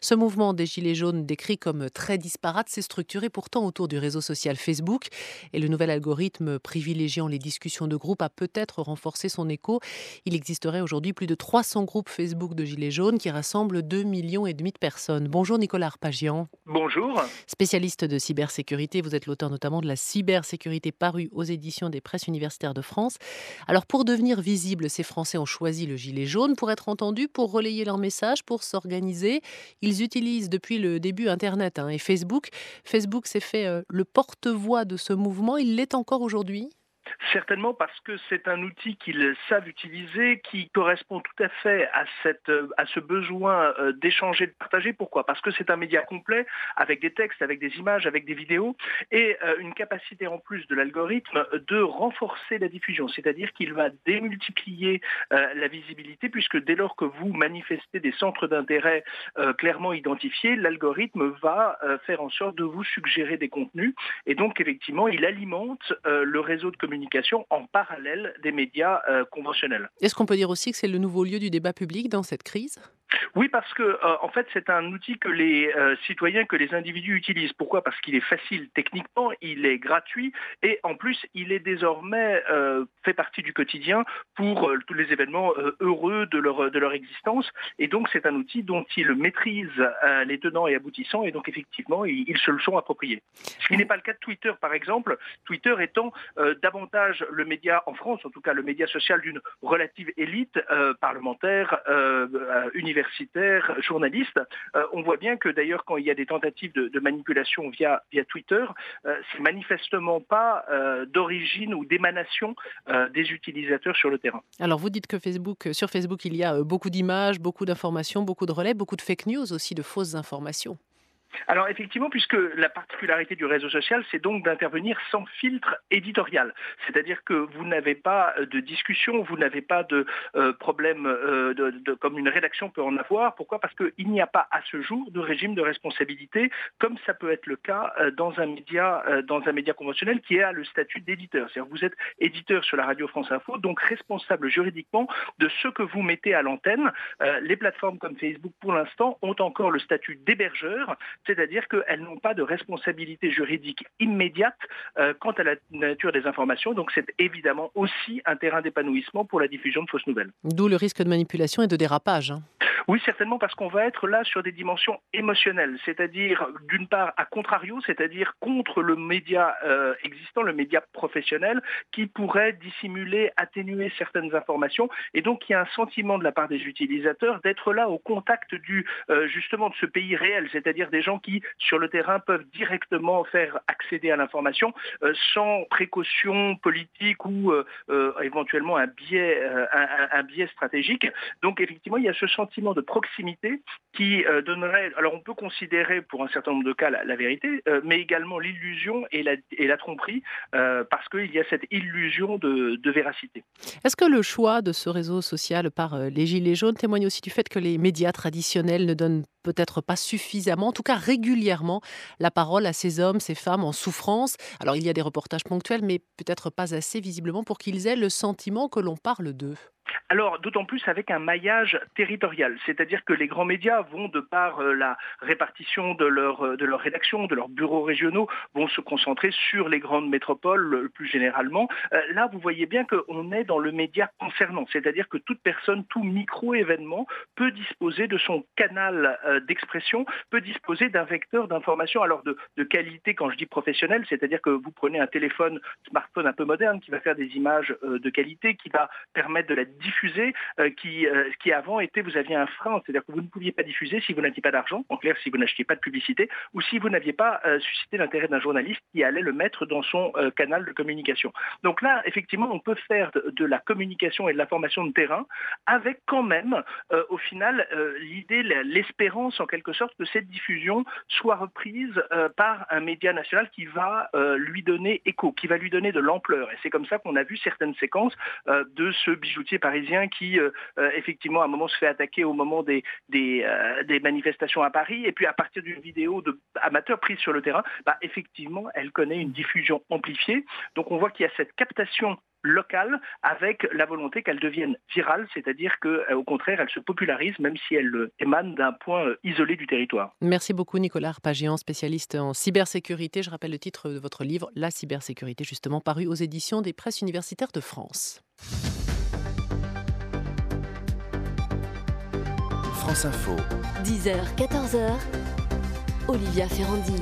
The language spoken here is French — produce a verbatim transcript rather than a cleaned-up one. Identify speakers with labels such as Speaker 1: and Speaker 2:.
Speaker 1: Ce mouvement des Gilets jaunes, décrit comme très disparate, s'est structuré pourtant autour du réseau social Facebook. Et le nouvel algorithme privilégiant les discussions de groupe a peut-être renforcé son écho. Il existerait aujourd'hui plus de trois cents groupes Facebook de Gilets jaunes qui rassemblent deux millions et demi de personnes. Bonjour Nicolas Arpagian.
Speaker 2: Bonjour.
Speaker 1: Spécialiste de cybersécurité, vous êtes l'auteur notamment de la cybersécurité parue aux éditions des Presses universitaires de France. Alors pour devenir visibles, ces Français ont choisi le gilet jaune pour être entendus, pour relayer leur message, pour s'organiser. Ils utilisent depuis le début Internet hein, et Facebook. Facebook s'est fait euh, le porte-voix de ce mouvement. Il l'est encore aujourd'hui ?
Speaker 2: Certainement parce que c'est un outil qu'ils savent utiliser, qui correspond tout à fait à, cette, à ce besoin d'échanger, de partager. Pourquoi ? Parce que c'est un média complet, avec des textes, avec des images, avec des vidéos, et une capacité en plus de l'algorithme de renforcer la diffusion. C'est-à-dire qu'il va démultiplier la visibilité, puisque dès lors que vous manifestez des centres d'intérêt clairement identifiés, l'algorithme va faire en sorte de vous suggérer des contenus. Et donc, effectivement, il alimente le réseau de communication en parallèle des médias euh, conventionnels.
Speaker 1: Est-ce qu'on peut dire aussi que c'est le nouveau lieu du débat public dans cette crise ?
Speaker 2: Oui, parce que euh, en fait, c'est un outil que les euh, citoyens, que les individus utilisent. Pourquoi ? Parce qu'il est facile techniquement, il est gratuit et en plus, il est désormais euh, fait partie du quotidien pour euh, tous les événements euh, heureux de leur de leur existence. Et donc, c'est un outil dont ils maîtrisent euh, les tenants et aboutissants. Et donc, effectivement, ils, ils se le sont appropriés. Ce qui n'est pas le cas de Twitter, par exemple. Twitter étant euh, davantage le média en France, en tout cas le média social d'une relative élite euh, parlementaire, euh, euh, universitaire, universitaires, journalistes. Euh, on voit bien que d'ailleurs quand il y a des tentatives de, de manipulation via, via Twitter, euh, c'est manifestement pas euh, d'origine ou d'émanation euh, des utilisateurs sur le terrain.
Speaker 1: Alors vous dites que Facebook, sur Facebook il y a beaucoup d'images, beaucoup d'informations, beaucoup de relais, beaucoup de fake news aussi, de fausses informations.
Speaker 2: Alors effectivement, puisque la particularité du réseau social, c'est donc d'intervenir sans filtre éditorial. C'est-à-dire que vous n'avez pas de discussion, vous n'avez pas de euh, problème euh, de, de, comme une rédaction peut en avoir. Pourquoi ? Parce qu'il n'y a pas à ce jour de régime de responsabilité, comme ça peut être le cas euh, dans un média, euh, dans un média conventionnel qui a le statut d'éditeur. C'est-à-dire que vous êtes éditeur sur la radio France Info, donc responsable juridiquement de ce que vous mettez à l'antenne. Euh, les plateformes comme Facebook, pour l'instant, ont encore le statut d'hébergeur. C'est-à-dire qu'elles n'ont pas de responsabilité juridique immédiate euh, quant à la nature des informations. Donc c'est évidemment aussi un terrain d'épanouissement pour la diffusion de fausses nouvelles.
Speaker 1: D'où le risque de manipulation et de dérapage. Hein.
Speaker 2: Oui, certainement, parce qu'on va être là sur des dimensions émotionnelles, c'est-à-dire d'une part à contrario, c'est-à-dire contre le média euh, existant, le média professionnel, qui pourrait dissimuler, atténuer certaines informations. Et donc il y a un sentiment de la part des utilisateurs d'être là au contact du euh, justement de ce pays réel, c'est-à-dire des gens qui, sur le terrain, peuvent directement faire accéder à l'information euh, sans précaution politique ou euh, euh, éventuellement un biais, euh, un, un biais stratégique. Donc effectivement, il y a ce sentiment de proximité qui euh, donnerait, alors on peut considérer pour un certain nombre de cas la, la vérité, euh, mais également l'illusion et la, et la tromperie, euh, parce qu'il y a cette illusion de, de véracité.
Speaker 1: Est-ce que le choix de ce réseau social par euh, les Gilets jaunes témoigne aussi du fait que les médias traditionnels ne donnent peut-être pas suffisamment, en tout cas régulièrement, la parole à ces hommes, ces femmes en souffrance ? Alors il y a des reportages ponctuels, mais peut-être pas assez visiblement pour qu'ils aient le sentiment que l'on parle d'eux.
Speaker 2: Alors, d'autant plus avec un maillage territorial, c'est-à-dire que les grands médias vont, de par euh, la répartition de leur, euh, de leur rédaction, de leurs bureaux régionaux, vont se concentrer sur les grandes métropoles euh, plus généralement. Euh, là, vous voyez bien qu'on est dans le média concernant, c'est-à-dire que toute personne, tout micro-événement peut disposer de son canal euh, d'expression, peut disposer d'un vecteur d'information, alors de, de qualité, quand je dis professionnelle, c'est-à-dire que vous prenez un téléphone, smartphone un peu moderne, qui va faire des images euh, de qualité, qui va permettre de la diffuser, euh, qui, euh, qui avant était, vous aviez un frein, c'est-à-dire que vous ne pouviez pas diffuser si vous n'aviez pas d'argent, en clair, si vous n'achetiez pas de publicité, ou si vous n'aviez pas euh, suscité l'intérêt d'un journaliste qui allait le mettre dans son euh, canal de communication. Donc là, effectivement, on peut faire de, de la communication et de l'information de terrain, avec quand même, euh, au final, euh, l'idée, l'espérance en quelque sorte que cette diffusion soit reprise euh, par un média national qui va euh, lui donner écho, qui va lui donner de l'ampleur. Et c'est comme ça qu'on a vu certaines séquences euh, de ce bijoutier parisien qui, euh, euh, effectivement, à un moment se fait attaquer au moment des, des, euh, des manifestations à Paris. Et puis, à partir d'une vidéo de amateur prise sur le terrain, bah, effectivement, elle connaît une diffusion amplifiée. Donc, on voit qu'il y a cette captation locale avec la volonté qu'elle devienne virale, c'est-à-dire qu'au contraire, elle se popularise même si elle émane d'un point isolé du territoire.
Speaker 1: Merci beaucoup Nicolas Arpagian, spécialiste en cybersécurité. Je rappelle le titre de votre livre, La cybersécurité, justement paru aux éditions des Presses universitaires de France.
Speaker 3: France Info.
Speaker 4: dix heures, quatorze heures, Olivia Ferrandi.